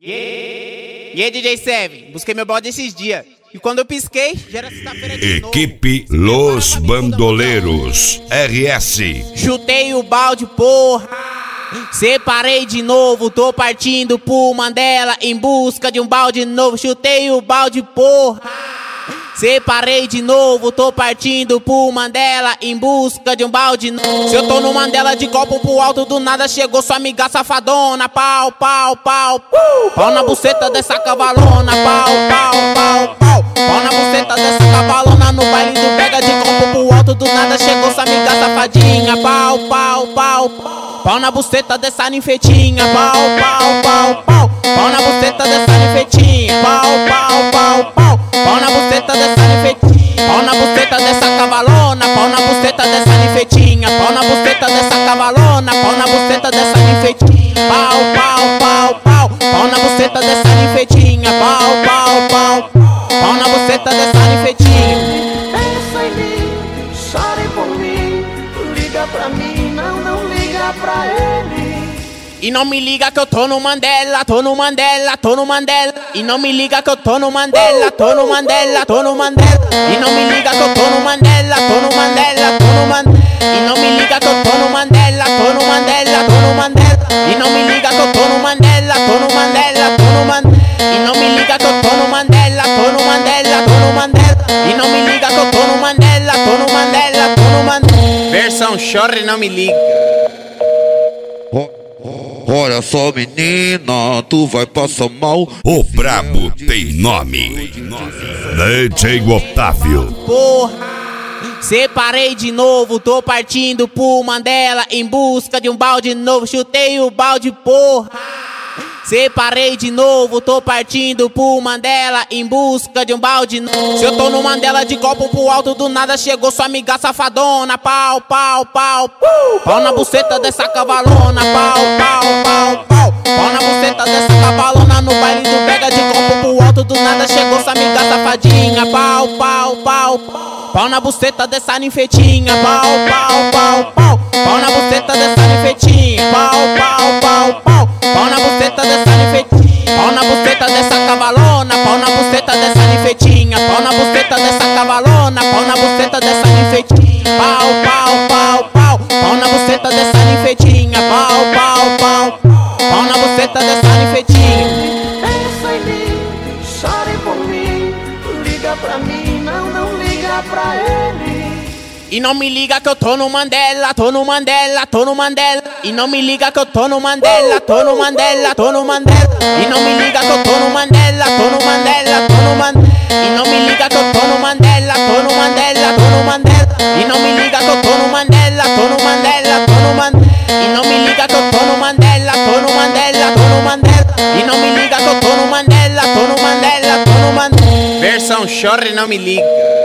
E aí, DJ Seven, busquei meu bode esses dias. E quando eu pisquei, já era sexta-feira de novo. Equipe Los Bandoleiros RS. Chutei o balde, porra. Separei de novo, tô partindo pro Mandela em busca de um balde novo. Chutei o balde, porra. Separei de novo, tô partindo pro Mandela em busca de um balde novo. Se eu tô no Mandela de copo pro alto, do nada chegou sua amiga safadona. Pau, pau, pau, pau na buceta dessa cavalona. Pau, pau, pau, pau, pau na buceta dessa cavalona. No baile do pega de copo pro alto, do nada chegou sua amiga safadinha. Pau, pau, pau, pau na buceta dessa ninfetinha. Pau, pau, pau, pau, pau na buceta dessa ninfetinha. Pau, pau, pau, pau, pau na buceta dessa ninfetinha. Pau na buceta dessa cavalona. Pau na buceta dessa ninfetinha. Pau na buceta dessa cavalona. Pau na buceta dessa ninfetinha. Pau, pau, pau, pau, pau na buceta dessa ninfetinha. Pau, pau, pau, pau na buceta dessa ninfetinha. Pensa em mim, chore por mim, liga pra mim, não liga pra ele. E não me liga que eu tô no Mandela, tô no Mandela, tô no Mandela. E não me liga que eu tô no Mandela, tô no Mandela, tô no Mandela. E não me liga que eu tô no Mandela, tô no Mandela, tô no Mandela. E não me liga que eu tô no Mandela, tô no Mandela, tô no Mandela. E não me liga que eu tô no Mandela, tô no Mandela, tô no Mandela. E não me liga que eu tô no Mandela, tô no Mandela, tô no Mandela. E não me liga que eu tô no Mandela, tô no Mandela, tô no Mandela. Versão chora e não me liga. Olha só, menina, tu vai passar mal. O brabo tem nome. DJ Otávio. Porra, separei de novo, tô partindo pro Mandela em busca de um balde novo. Chutei o balde, porra. Separei de novo, tô partindo pro Mandela em busca de um balde novo. Se eu tô no Mandela de copo pro alto, do nada chegou sua amiga safadona. Pau, pau, pau, pau na buceta dessa cavalona. Pau, pau, pau, pau, pau na buceta dessa cavalona. No baile do pega de copo pro alto, do nada chegou sua amiga safadinha. Pau, pau, pau, pau na buceta dessa ninfetinha. Pau, pau, pau, pau, pau na buceta dessa ninfetinha. Pau, pau, pau, pau, pau na buceta dessa ninfetinha. Pau na buceta dessa cavalona. Pau na buceta dessa ninfetinha. Pau na buceta dessa cavalona. Pau na buceta dessa ninfetinha. Pau, pau, pau, pau, pau na buceta dessa ninfetinha. Pau, pau, pau, pau na buceta dessa ninfetinha. Pensa em mim, chore por mim, liga pra mim, não liga pra ele. E não me liga que eu tô no Mandela, tô no Mandela, tô no Mandela. E não me liga que eu tô no Mandela, tô no Mandela, tô no Mandela. E não me liga que eu tô no Mandela, tô no Mandela, tô no Mandela. E não me liga que eu tô no Mandela, tô no Mandela, tô no Mandela. E não me liga que eu tô no Mandela, tô no Mandela, tô no Mandela. E não me liga que eu tô no Mandela, tô no Mandela, tô no Mandela. E não me liga que eu tô no Mandela, tô no Mandela, tô no Mandela. Versão chora e não me liga.